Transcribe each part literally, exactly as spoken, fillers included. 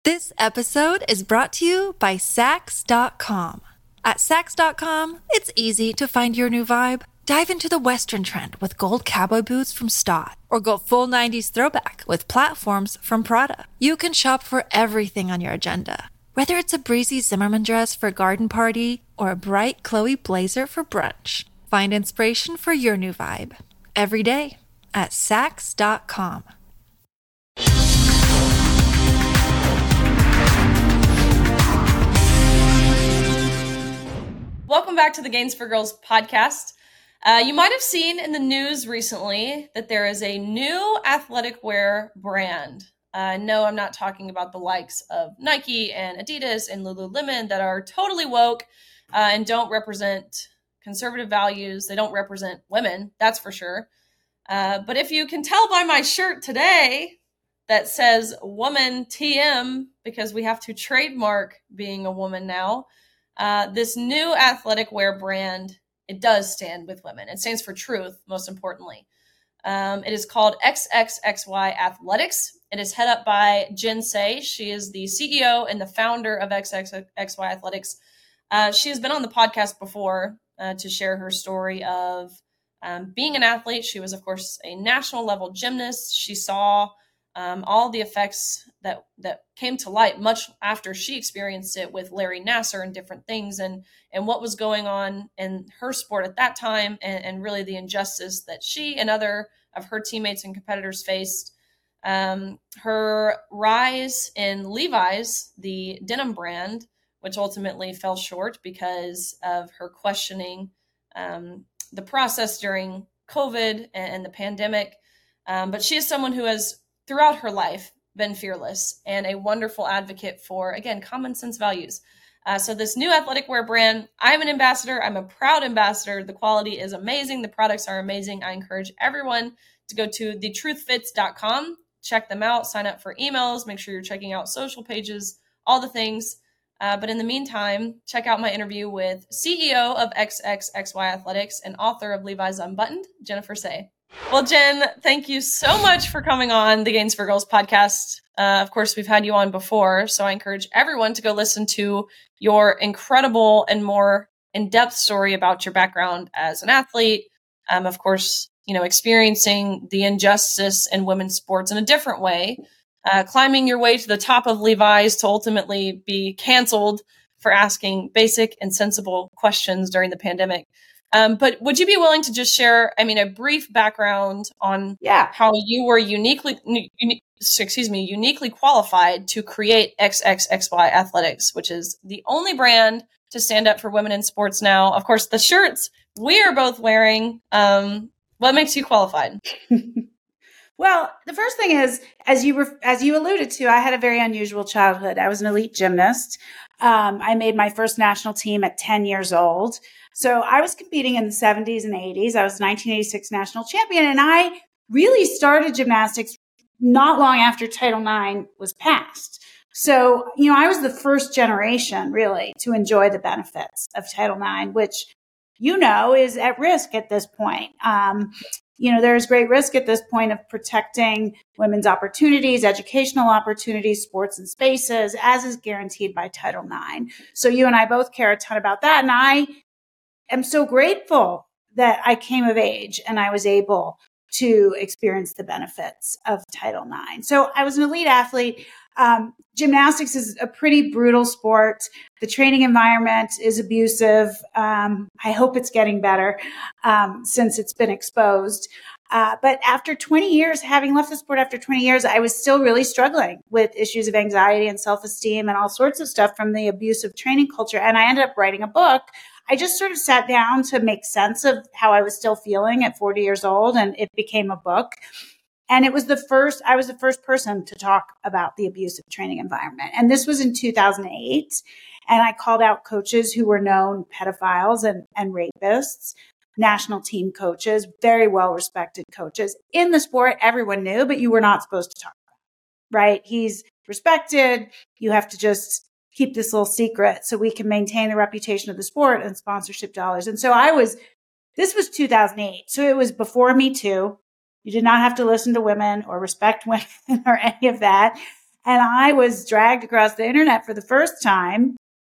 This episode is brought to you by Sax dot com. At Sax dot com, it's easy to find your new vibe. Dive into the Western trend with gold cowboy boots from Stott, or go full nineties throwback with platforms from Prada. You can shop for everything on your agenda, whether it's a breezy Zimmermann dress for a garden party or a bright Chloe blazer for brunch. Find inspiration for your new vibe every day at Sax dot com. Welcome back to the Gains for Girls podcast. Uh, you might have seen in the news recently that there is a new athletic wear brand. Uh, no, I'm not talking about the likes of Nike and Adidas and Lululemon that are totally woke uh, and don't represent conservative values. They don't represent women, that's for sure. Uh, but if you can tell by my shirt today that says Woman T M, because we have to trademark being a woman now, Uh, this new athletic wear brand, it does stand with women. It stands for truth, most importantly. Um, it is called X X X Y Athletics. It is head up by Jen Say. She is the C E O and the founder of X X X Y Athletics. Uh, she has been on the podcast before uh, to share her story of um, being an athlete. She was, of course, a national level gymnast. She saw um, all the effects that that came to light much after she experienced it with Larry Nassar and different things, and and what was going on in her sport at that time, and, and really the injustice that she and other of her teammates and competitors faced. Um, her rise in Levi's, the denim brand, which ultimately fell short because of her questioning um, the process during COVID and, and the pandemic. Um, but she is someone who has, throughout her life, been fearless and a wonderful advocate for, again, common sense values. Uh, so this new athletic wear brand, I'm an ambassador. I'm a proud ambassador. The quality is amazing. The products are amazing. I encourage everyone to go to the truth fits dot com, check them out, sign up for emails, make sure you're checking out social pages, all the things. Uh, but in the meantime, check out my interview with C E O of X X X Y Athletics and author of Levi's Unbuttoned, Jennifer Say. Well, Jen, thank you so much for coming on the Gains for Girls podcast. Uh, of course, we've had you on before, so I encourage everyone to go listen to your incredible and more in-depth story about your background as an athlete. Um, of course, you know, experiencing the injustice in women's sports in a different way, uh, climbing your way to the top of Levi's to ultimately be canceled for asking basic and sensible questions during the pandemic. Um, but would you be willing to just share, I mean, a brief background on yeah. how you were uniquely, uni- excuse me, uniquely qualified to create X X X Y Athletics, which is the only brand to stand up for women in sports now. Of course, the shirts we are both wearing. Um, what makes you qualified? Well, the first thing is, as you were, as you alluded to, I had a very unusual childhood. I was an elite gymnast. Um, I made my first national team at ten years old. So I was competing in the seventies and eighties. I was nineteen eighty-six national champion, and I really started gymnastics not long after Title nine was passed. So, you know, I was the first generation really to enjoy the benefits of Title nine, which, you know, is at risk at this point. Um, you know, there's great risk at this point of protecting women's opportunities, educational opportunities, sports and spaces, as is guaranteed by Title nine. So you and I both care a ton about that. And I am so grateful that I came of age and I was able to experience the benefits of Title nine. So I was an elite athlete. Um, gymnastics is a pretty brutal sport. The training environment is abusive. Um, I hope it's getting better um, since it's been exposed. Uh, but after twenty years, having left the sport after twenty years, I was still really struggling with issues of anxiety and self-esteem and all sorts of stuff from the abusive training culture. And I ended up writing a book. I just sort of sat down to make sense of how I was still feeling at forty years old, and it became a book. And it was the first, I was the first person to talk about the abusive training environment. And this was in two thousand eight. And I called out coaches who were known pedophiles and, and rapists, national team coaches, very well-respected coaches in the sport. Everyone knew, but you were not supposed to talk about it, right? He's respected. You have to just keep this little secret so we can maintain the reputation of the sport and sponsorship dollars. And so I was, this was two thousand eight. So it was before Me Too. You did not have to listen to women or respect women or any of that. And I was dragged across the internet for the first time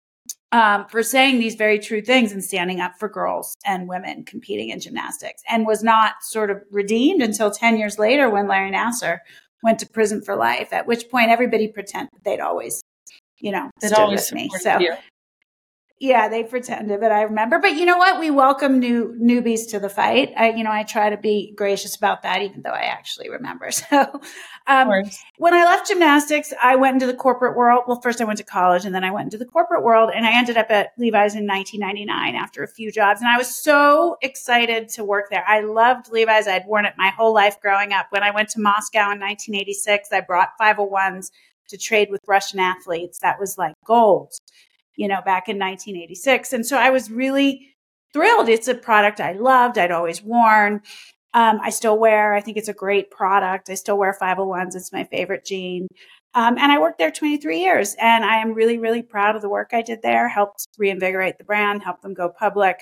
um, for saying these very true things and standing up for girls and women competing in gymnastics, and was not sort of redeemed until ten years later when Larry Nassar went to prison for life, at which point everybody pretended they'd always, you know, They'd stood always with me. supported So you. yeah, they pretended, but I remember. But you know what? We welcome new newbies to the fight. I, you know, I try to be gracious about that, even though I actually remember. So, um, when I left gymnastics, I went into the corporate world. Well, first I went to college, and then I went into the corporate world, and I ended up at Levi's in nineteen ninety-nine after a few jobs. And I was so excited to work there. I loved Levi's. I'd worn it my whole life growing up. When I went to Moscow in nineteen eighty-six, I brought five oh ones to trade with Russian athletes. That was like gold, you know, back in nineteen eighty-six. And so I was really thrilled. It's a product I loved. I'd always worn. Um, I still wear. I think it's a great product. I still wear five oh ones. It's my favorite jean. Um, and I worked there twenty-three years. And I am really, really proud of the work I did there. Helped reinvigorate the brand, helped them go public.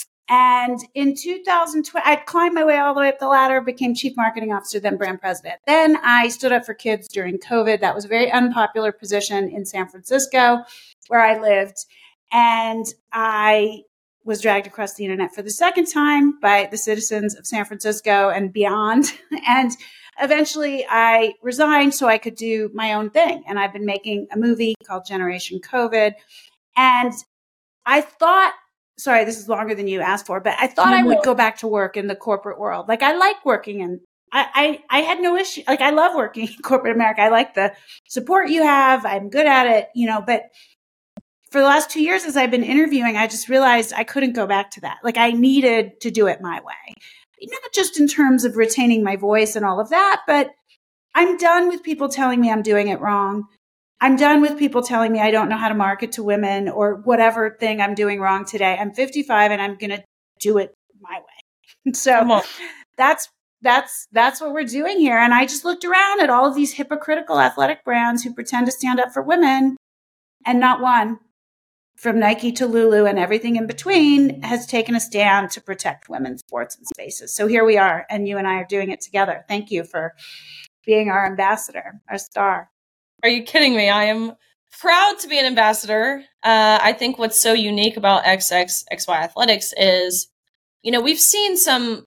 And in two thousand twenty, I climbed my way all the way up the ladder, became chief marketing officer, then brand president. Then I stood up for kids during COVID. That was a very unpopular position in San Francisco, where I lived. And I was dragged across the internet for the second time by the citizens of San Francisco and beyond. And eventually I resigned so I could do my own thing. And I've been making a movie called Generation COVID. And I thought, sorry, this is longer than you asked for, but I thought I would go back to work in the corporate world. Like, I like working in, I, I, I had no issue. Like, I love working in corporate America. I like the support you have. I'm good at it, you know, but for the last two years, as I've been interviewing, I just realized I couldn't go back to that. Like, I needed to do it my way, not just in terms of retaining my voice and all of that, but I'm done with people telling me I'm doing it wrong. I'm done with people telling me I don't know how to market to women or whatever thing I'm doing wrong today. I'm fifty-five and I'm going to do it my way. So that's, that's, that's what we're doing here. And I just looked around at all of these hypocritical athletic brands who pretend to stand up for women, and not one, from Nike to Lulu and everything in between, has taken a stand to protect women's sports and spaces. So here we are, and you and I are doing it together. Thank you for being our ambassador, our star. Are you kidding me? I am proud to be an ambassador. Uh, I think what's so unique about X X X Y Athletics is, you know, we've seen some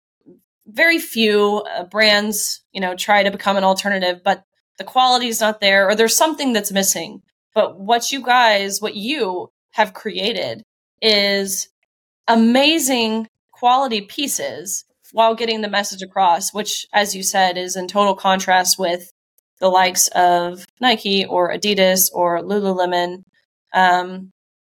very few uh, brands, you know, try to become an alternative, but the quality is not there, or there's something that's missing. But what you guys, what you have created is amazing quality pieces while getting the message across, which, as you said, is in total contrast with the likes of Nike or Adidas or Lululemon. Um,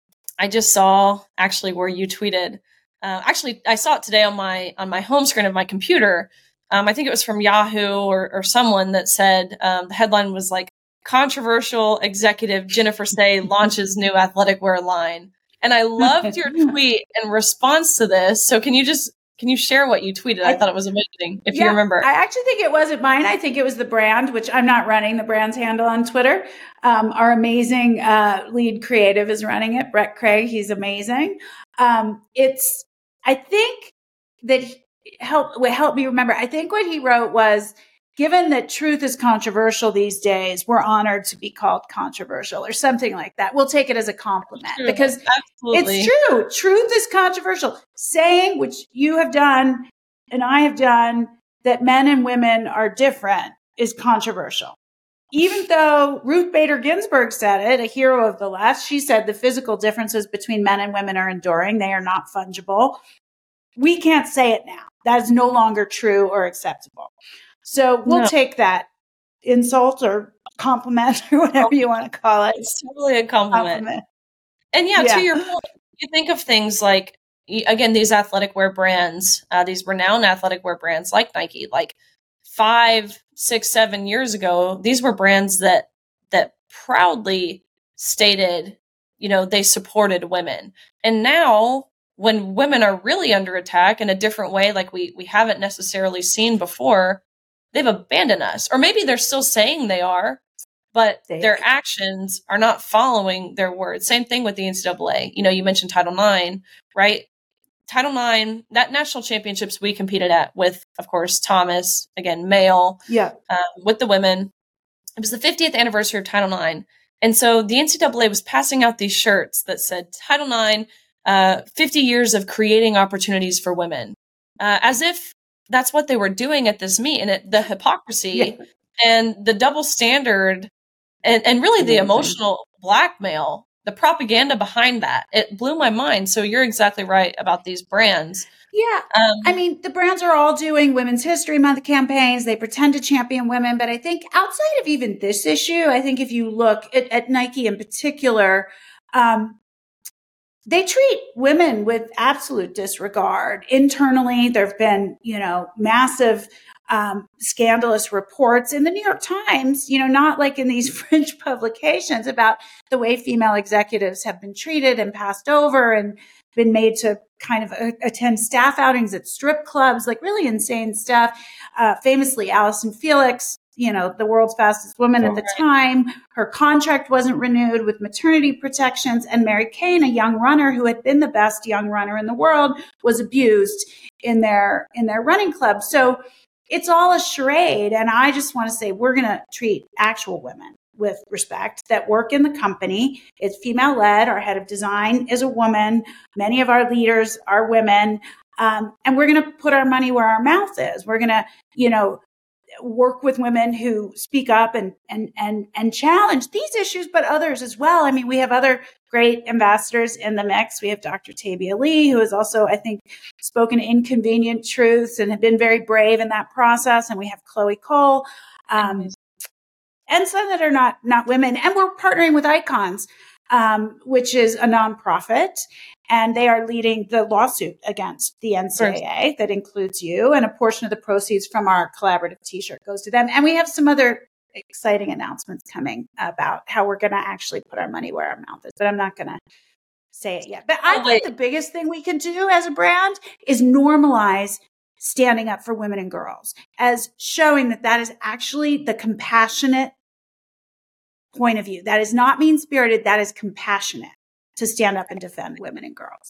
I just saw actually where you tweeted. Uh, actually, I saw it today on my on my home screen of my computer. Um, I think it was from Yahoo or, or someone that said um, the headline was like, "Controversial executive Jennifer Sey launches new athletic wear line." And I loved your tweet in response to this. So can you just Can you share what you tweeted? I, I thought it was amazing, if yeah, you remember. I actually think it wasn't mine. I think it was the brand, which I'm not running the brand's handle on Twitter. Um, our amazing uh, lead creative is running it, Brett Craig. He's amazing. Um, it's, I think that he help, what helped me remember, I think what he wrote was, given that truth is controversial these days, we're honored to be called controversial or something like that. We'll take it as a compliment true. because Absolutely. It's true. Truth is controversial. Saying, which you have done and I have done, that men and women are different is controversial. Even though Ruth Bader Ginsburg said it, a hero of the left, she said the physical differences between men and women are enduring. They are not fungible. We can't say it now. That is no longer true or acceptable. So we'll no. take that insult or compliment or whatever you want to call it. It's totally a compliment. compliment. And yeah, yeah, to your point, you think of things like, again, these athletic wear brands, uh, these renowned athletic wear brands like Nike, like five, six, seven years ago, these were brands that that proudly stated, you know, they supported women. And now, when women are really under attack in a different way, like we we haven't necessarily seen before, they've abandoned us. Or maybe they're still saying they are, but they their are. actions are not following their words. Same thing with the N C double A. You know, you mentioned Title nine, right? Title nine, that national championships we competed at with, of course, Thomas, again, male, yeah, um, with the women. it was the fiftieth anniversary of Title nine. And so the N C double A was passing out these shirts that said Title nine, uh, fifty years of creating opportunities for women, uh, as if that's what they were doing at this meet. And it, the hypocrisy yeah. and the double standard and, and really the emotional blackmail, the propaganda behind that, it blew my mind. So you're exactly right about these brands. Yeah. Um, I mean, the brands are all doing Women's History Month campaigns. They pretend to champion women. But I think outside of even this issue, I think if you look at, at Nike in particular, um, they treat women with absolute disregard. Internally, there have been, you know, massive um, scandalous reports in the New York Times, you know, not like in these fringe publications about the way female executives have been treated and passed over and been made to kind of uh, attend staff outings at strip clubs, like really insane stuff. Uh, famously, Allison Felix, you know, the world's fastest woman at the time, her contract wasn't renewed with maternity protections. And Mary Cain, a young runner who had been the best young runner in the world, was abused in their, in their running club. So it's all a charade. And I just want to say, we're going to treat actual women with respect that work in the company. It's female led. Our head of design is a woman. Many of our leaders are women. Um, and we're going to put our money where our mouth is. We're going to, you know, work with women who speak up and, and, and, and challenge these issues, but others as well. I mean, we have other great ambassadors in the mix. We have Doctor Tabia Lee, who has also, I think, spoken inconvenient truths and have been very brave in that process. And we have Chloe Cole, um, and some that are not, not women. And we're partnering with Icons, um, which is a nonprofit. And they are leading the lawsuit against the N C double A that includes you. And a portion of the proceeds from our collaborative t-shirt goes to them. And we have some other exciting announcements coming about how we're going to actually put our money where our mouth is. But I'm not going to say it yet. But I oh, think the biggest thing we can do as a brand is normalize standing up for women and girls, as showing that that is actually the compassionate point of view. That is not mean-spirited. That is compassionate to stand up and defend women and girls.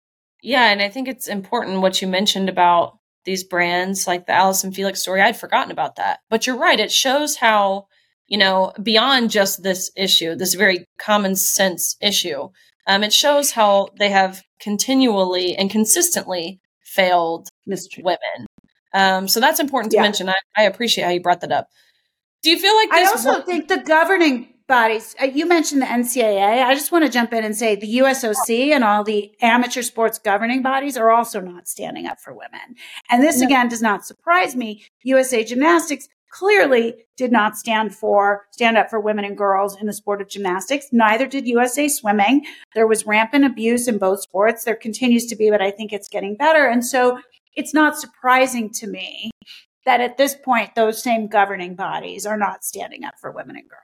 Yeah. And I think it's important what you mentioned about these brands, like the Allison Felix story. I'd forgotten about that, but you're right. It shows how, you know, beyond just this issue, this very common sense issue, um, it shows how they have continually and consistently failed Mystery. women. Um, so that's important to yeah. mention. I, I appreciate how you brought that up. Do you feel like this? I also work- think the governing bodies, uh, you mentioned the N C double A. I just want to jump in and say the U S O C and all the amateur sports governing bodies are also not standing up for women. And this, no. again, does not surprise me. U S A Gymnastics clearly did not stand for, stand up for women and girls in the sport of gymnastics. Neither did U S A Swimming. There was rampant abuse in both sports. There continues to be, but I think it's getting better. And so it's not surprising to me that at this point, those same governing bodies are not standing up for women and girls.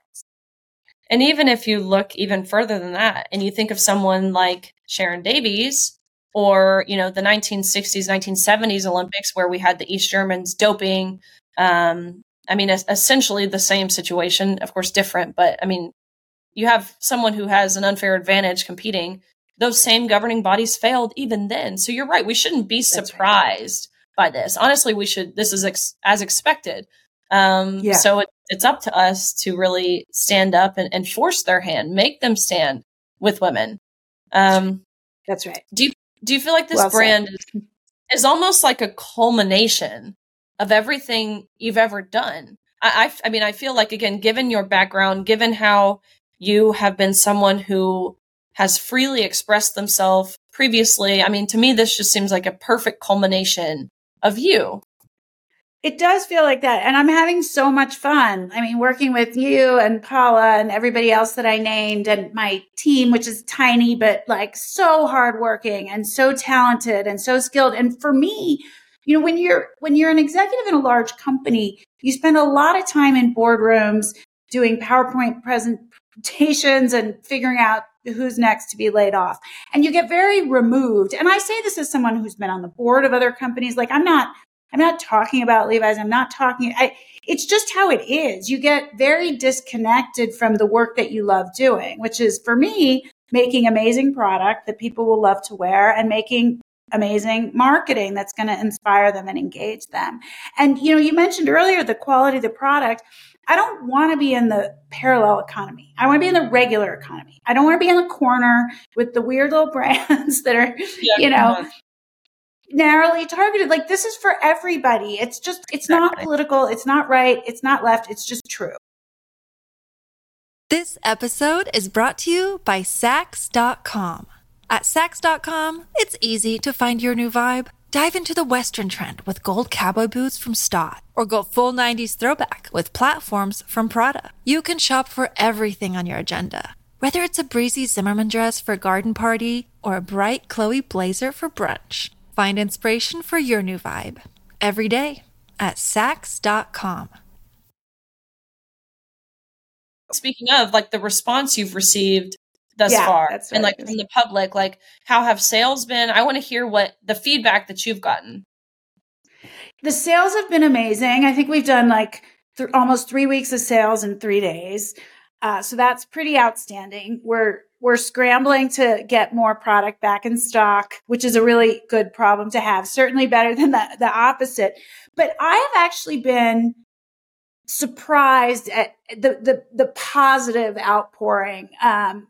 And even if you look even further than that, and you think of someone like Sharon Davies, or, you know, the nineteen sixties, nineteen seventies Olympics, where we had the East Germans doping. Um, I mean, essentially the same situation, of course, different. But I mean, you have someone who has an unfair advantage competing. Those same governing bodies failed even then. So you're right. We shouldn't be surprised by this. Honestly, we should. This is ex- as expected. Um, yeah. So it, it's up to us to really stand up and, and force their hand, make them stand with women. Um, That's right. Do you, do you feel like this well brand is, is almost like a culmination of everything you've ever done? I, I, I mean, I feel like, again, given your background, given how you have been someone who has freely expressed themselves previously, I mean, to me, this just seems like a perfect culmination of you. It does feel like that. And I'm having so much fun. I mean, working with you and Paula and everybody else that I named and my team, which is tiny, but like so hardworking and so talented and so skilled. And for me, you know, when you're, when you're an executive in a large company, you spend a lot of time in boardrooms doing PowerPoint presentations and figuring out who's next to be laid off. And you get very removed. And I say this as someone who's been on the board of other companies. Like I'm not, I'm not talking about Levi's. I'm not talking, I, it's just how it is. You get very disconnected from the work that you love doing, which is for me, making amazing product that people will love to wear and making amazing marketing that's going to inspire them and engage them. And, you know, you mentioned earlier the quality of the product. I don't want to be in the parallel economy. I want to be in the regular economy. I don't want to be in the corner with the weird little brands that are, yeah, you know, on. narrowly targeted. Like, this is for everybody. It's just, it's exactly. not political. It's not right. It's not left. It's just true. This episode is brought to you by Saks dot com. At Saks dot com, it's easy to find your new vibe. Dive into the Western trend with gold cowboy boots from Stott, or go full nineties throwback with platforms from Prada. You can shop for everything on your agenda, whether it's a breezy Zimmermann dress for a garden party or a bright Chloe blazer for brunch. Find inspiration for your new vibe every day at Saks dot com. Speaking of, like, the response you've received thus yeah, far and like from the public, like, how have sales been? I want to hear what the feedback that you've gotten. The sales have been amazing. I think we've done like th- almost three weeks of sales in three days. Uh, so that's pretty outstanding. We're, we're scrambling to get more product back in stock, which is a really good problem to have. Certainly better than the, the opposite. But I have actually been surprised at the, the, the positive outpouring. Um,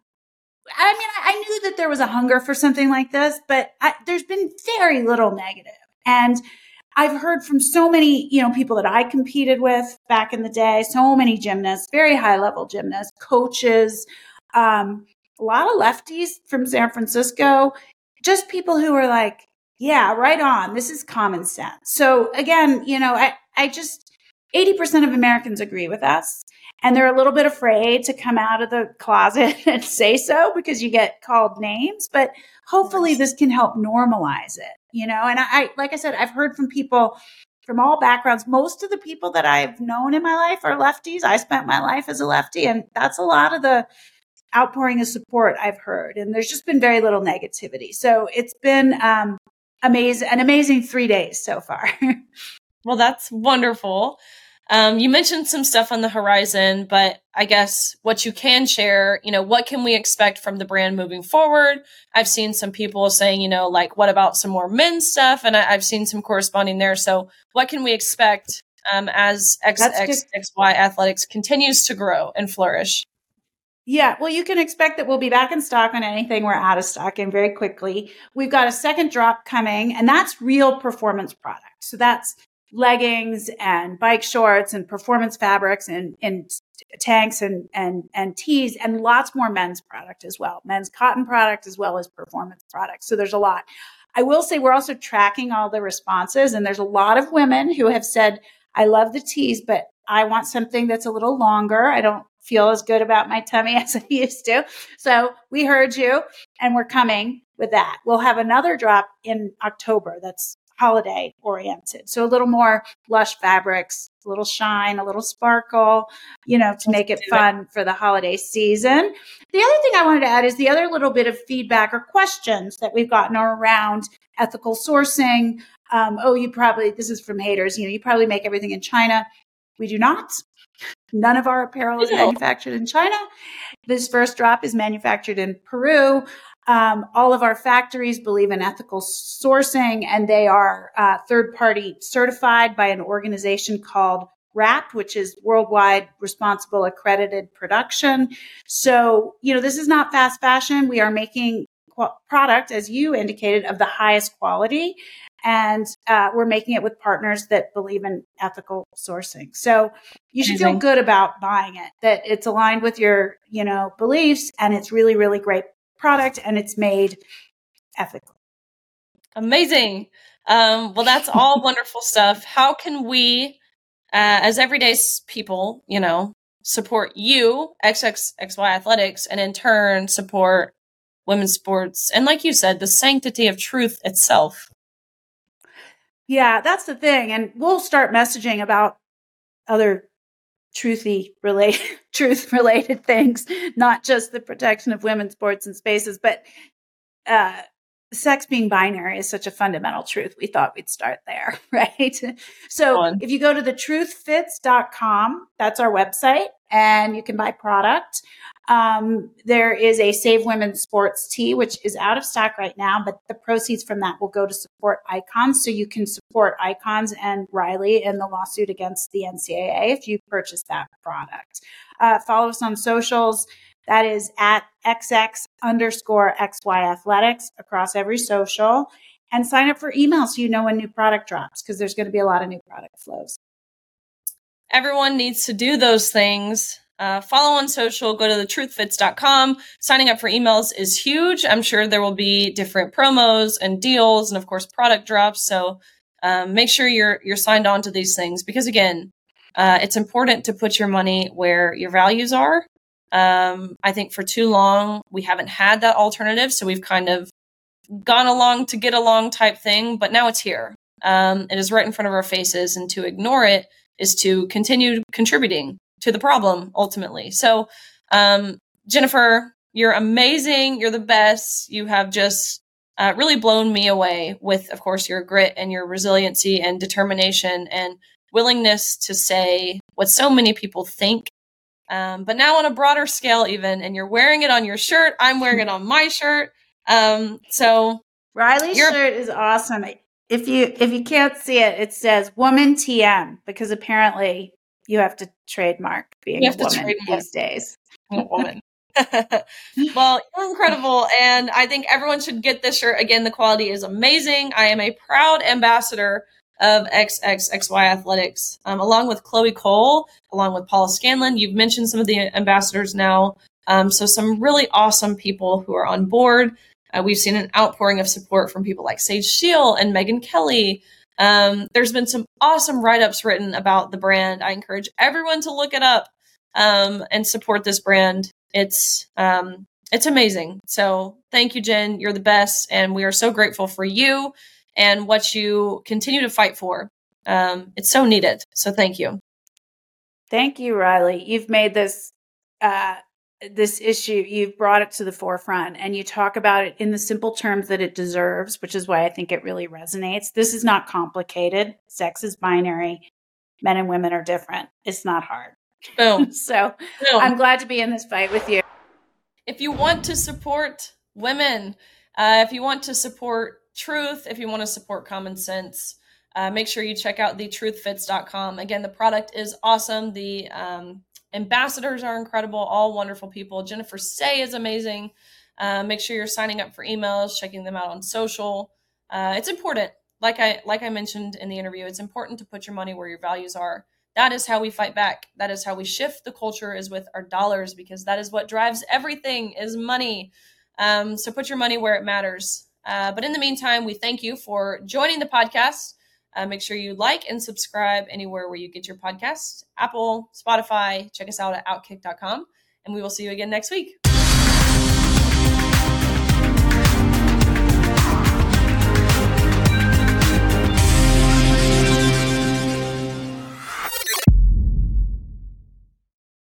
I mean, I knew that there was a hunger for something like this, but I, there's been very little negative. And I've heard from so many, you know, people that I competed with back in the day, so many gymnasts, very high level gymnasts, coaches, um, a lot of lefties from San Francisco, just people who were like, yeah, right on. This is common sense. So again, you know, I, I just, eighty percent of Americans agree with us, and they're a little bit afraid to come out of the closet and say so because you get called names, but hopefully this can help normalize it, you know? And I, like I said, I've heard from people from all backgrounds. Most of the people that I've known in my life are lefties. I spent my life as a lefty, and that's a lot of the outpouring of support I've heard. And there's just been very little negativity. So it's been um, amazing, an amazing three days so far. Well, that's wonderful. Um, you mentioned some stuff on the horizon, but I guess what you can share, you know, what can we expect from the brand moving forward? I've seen some people saying, you know, like, what about some more men's stuff? And I, I've seen some corresponding there. So what can we expect um, as X X X Y Athletics continues to grow and flourish? Yeah, well, you can expect that we'll be back in stock on anything we're out of stock in very quickly. We've got a second drop coming, and that's real performance product. So that's leggings and bike shorts and performance fabrics and, and tanks and, and, and tees, and lots more men's product as well. Men's cotton product as well as performance product. So there's a lot. I will say we're also tracking all the responses, and there's a lot of women who have said, I love the tees, but I want something that's a little longer. I don't feel as good about my tummy as I used to. So we heard you, and we're coming with that. We'll have another drop in October that's holiday oriented. So a little more lush fabrics, a little shine, a little sparkle, you know, to make it fun for the holiday season. The other thing I wanted to add is the other little bit of feedback or questions that we've gotten are around ethical sourcing. Um, oh, you probably, this is from haters, you know, you probably make everything in China. We do not. None of our apparel is manufactured in China. This first drop is manufactured in Peru. Um, all of our factories believe in ethical sourcing, and they are uh, third-party certified by an organization called R A P, which is Worldwide Responsible Accredited Production. So, you know, this is not fast fashion. We are making qu- product, as you indicated, of the highest quality, and uh, we're making it with partners that believe in ethical sourcing. So you should feel good about buying it, that it's aligned with your, you know, beliefs, and it's really, really great product, and it's made ethically. Amazing. Um, well, that's all wonderful stuff. How can we, uh, as everyday people, you know, support you, X X X Y Athletics, and in turn support women's sports? And like you said, the sanctity of truth itself. Yeah, that's the thing. And we'll start messaging about other truthy related, truth related things, not just the protection of women's sports and spaces, but uh, sex being binary is such a fundamental truth. We thought we'd start there, right? So Fun. if you go to the truth fits dot com, that's our website, and you can buy product. Um, there is a Save Women Sports tee, which is out of stock right now, but the proceeds from that will go to support Icons. So you can support Icons and Riley in the lawsuit against the N C double A if you purchase that product. Uh, follow us on socials. That is at XX underscore XY athletics across every social, and sign up for email so you know when new product drops, because there's going to be a lot of new product flows. Everyone needs to do those things. Uh, follow on social, go to the truth fits dot com. Signing up for emails is huge. I'm sure there will be different promos and deals and, of course, product drops. So um, make sure you're you're signed on to these things because, again, uh, it's important to put your money where your values are. Um, I think for too long, we haven't had that alternative. So we've kind of gone along to get along type thing, but now it's here. Um, it is right in front of our faces, and to ignore it is to continue contributing to the problem ultimately. So, um, Jennifer, you're amazing. You're the best. You have just uh, really blown me away with, of course, your grit and your resiliency and determination and willingness to say what so many people think. Um, but now on a broader scale even, and you're wearing it on your shirt. I'm wearing it on my shirt. Um, so Riley's shirt is awesome. If you, if you can't see it, it says woman T M, because apparently you have to trademark being a woman these days. Woman. Well, you're incredible. And I think everyone should get this shirt. Again, the quality is amazing. I am a proud ambassador of X X X Y Athletics, um, along with Chloe Cole, along with Paula Scanlon. You've mentioned some of the ambassadors now. Um, so some really awesome people who are on board. Uh, we've seen an outpouring of support from people like Sage Shield and Megan Kelly. Um, there's been some awesome write-ups written about the brand. I encourage everyone to look it up um, and support this brand. It's um, it's amazing. So thank you, Jen. You're the best. And we are so grateful for you and what you continue to fight for. Um, it's so needed. So thank you. Thank you, Riley. You've made this uh, this issue, you've brought it to the forefront, and you talk about it in the simple terms that it deserves, which is why I think it really resonates. This is not complicated. Sex is binary. Men and women are different. It's not hard. Boom. So Boom. I'm glad to be in this fight with you. If you want to support women, uh, if you want to support truth, if you want to support common sense, uh, make sure you check out the truth fits dot com. Again, the product is awesome. The um, ambassadors are incredible, all wonderful people. Jennifer Say is amazing. Uh, make sure you're signing up for emails, checking them out on social. Uh, it's important. Like I like I mentioned in the interview, it's important to put your money where your values are. That is how we fight back. That is how we shift the culture, is with our dollars, because that is what drives everything, is money. Um, so put your money where it matters. Uh, but in the meantime, we thank you for joining the podcast. Uh, make sure you like and subscribe anywhere where you get your podcasts. Apple, Spotify. Check us out at outkick dot com. And we will see you again next week.